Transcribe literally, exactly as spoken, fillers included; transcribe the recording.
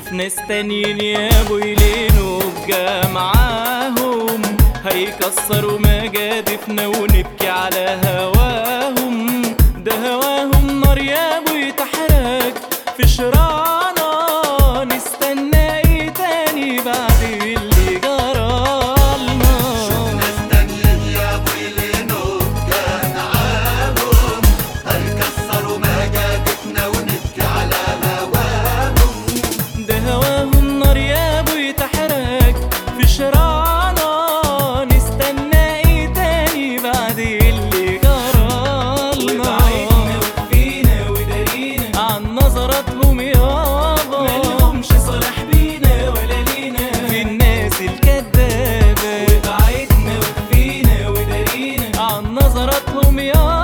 نشوف ناس تانيين يابو يلينوا بجمعاهم، هيكسروا مجادفنا ونبكي على هواهم. ده هواهم نار يابو يتحرك في شرانا، نستنى ايه تاني بعد اللي جرالنا؟ شوف ناس تانيين يابو يلينوا بجمعاهم، هيكسروا مجادفنا ونبكي على هواهم. ده هواهم نار يابو يتحرك في شرانا، نستنى ايه تاني بعد اللي جرالنا؟ وبعدنا وفينا ودارينا عن نظراتهم يابا، مالهمش صالح بينا ولا لينا في الناس الكدابة. وبعدنا وفينا ودارينا عن نظراتهم يابا،